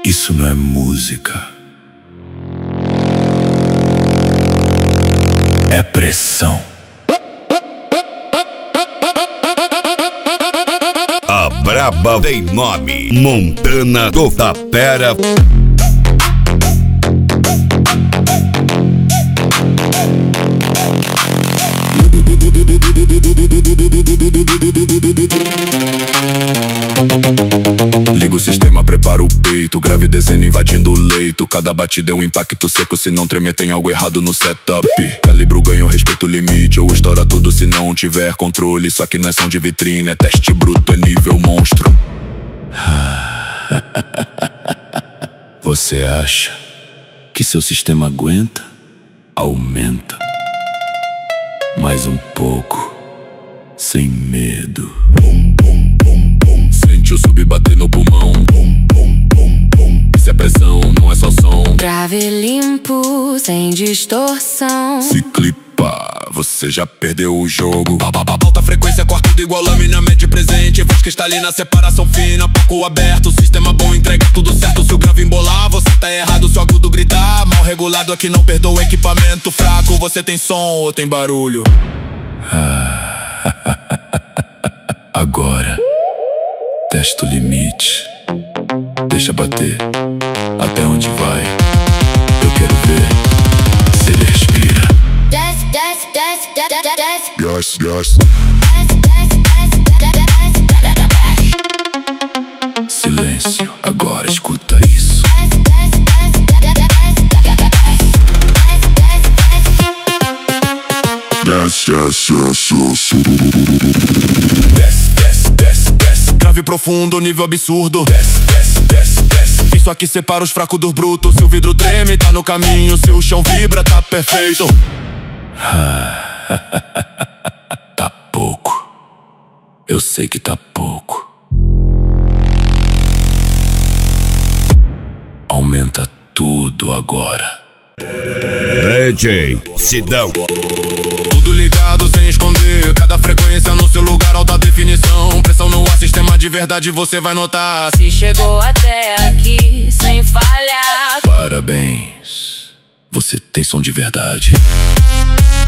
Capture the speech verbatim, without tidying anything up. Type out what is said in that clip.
Isso não é música. É pressão. A braba tem nome: Montana do Tapera. Liga o sistema, prepara o peito. Grave descendo, invadindo o leito. Cada batida é um impacto seco. Se não tremer tem algo errado no setup. Calibro, ganho, respeito o limite. Ou estoura tudo se não tiver controle. Isso aqui não é som de vitrine, é teste bruto, é nível monstro. Você acha que seu sistema aguenta? Aumenta mais um pouco, sem medo. Bum, bum, bum, bum. Sente o sub bater no pulmão. Bum, bum, bum, bum. Isso é pressão, não é só som. Grave limpo, sem distorção. Se clipa, você já perdeu o jogo. Alta frequência, corta tudo igual lâmina, mede presente. Voz cristalina, separação fina, palco aberto. Sistema bom, entrega tudo certo. Se o grave embolar, você tá errado. Se o agudo gritar, mal regulado aqui não perdoa. Equipamento fraco, você tem som ou tem barulho? Agora testa o limite. Deixa bater. Até onde vai? Eu quero ver se ele respira. Desce, desce, desce, desce, desce. Yes, yes. Silêncio, agora escuta isso. Desce, desce, desce. Desce, desce, desce, desce. Grave profundo, nível absurdo. Desce, desce, desce, desce. Isso aqui separa os fracos dos brutos. Se o vidro treme, tá no caminho. Se o chão vibra, tá perfeito. Tá pouco. Eu sei que tá pouco. Aumenta tudo agora. D J Sidão. Tudo ligado sem esconder. Cada frequência no seu lugar, alta definição. Pressão no ar, sistema de verdade, você vai notar. Se chegou até aqui sem falhar, Parabéns, você tem som de verdade.